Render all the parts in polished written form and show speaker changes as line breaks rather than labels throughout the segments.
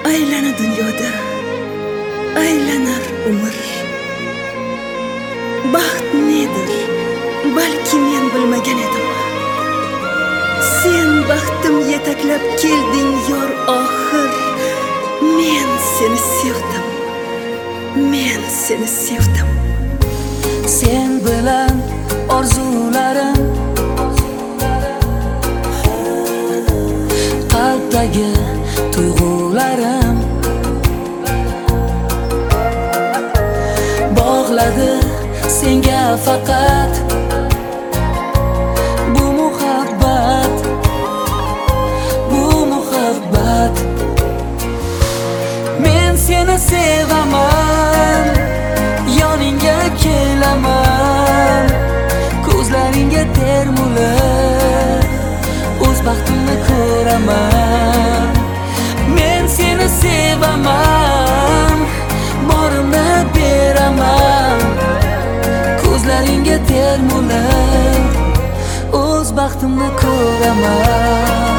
Aylana dunyoda, aylanar umr. Baxt nedir, balki men bilmagan edim. Sen baxtim yetaklab kelding yor oxir. Men seni sevdim, men seni sevdim.
Sen bilan orzularim qalbdagi tuyg'ularim bog'ladi senga faqat bu muhabbat, bu muhabbat. Men seni sevaman, yoningga kelaman, ko'zlaringga termulib o'z baxtimni ko'raman. Men seni sevaman, borimni beraman, ko'zlaringga termulib o'z baxtimni ko'raman.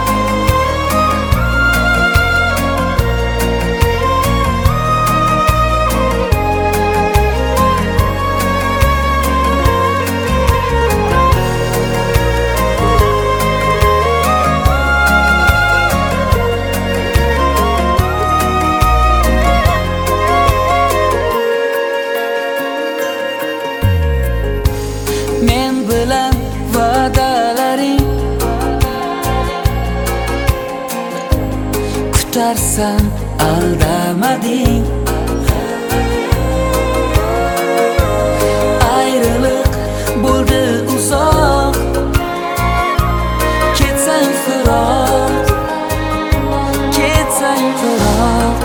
Men bilan va'dalaring kutarsan aldamading. Ayriliq bo'ldi uzoq, ketsang firoq, ketsang firoq.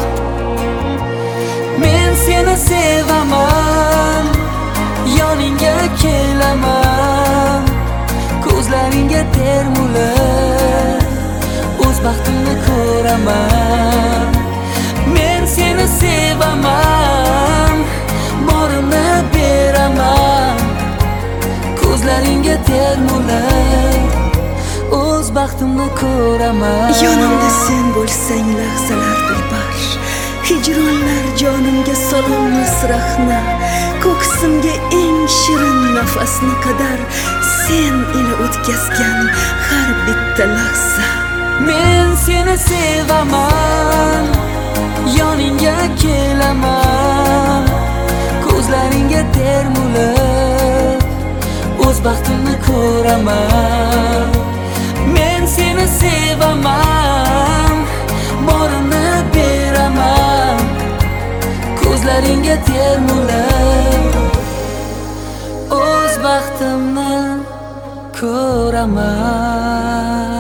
Men seni sevaman, yoningga kelaman, ko'zlaringga termulib o'z baxtimni ko'raman. Men seni sevaman, borimni beraman, ko'zlaringga termulib o'z baxtimni ko'raman.
Yonimda sen bo'lsang lahzalar dilbar, hijronlar jonimga sololmas rahna, ko'ksimga eng shirin nafasni qadar sen ila o'tkazgan har bitta lahza.
Men seni sevaman, yoningga kelaman, ko'zlaringga termulib o'z baxtimni ko'raman. Men seni sevaman, borimni beraman, ko'zlaringga termulib o'z baxtimni ko'raman.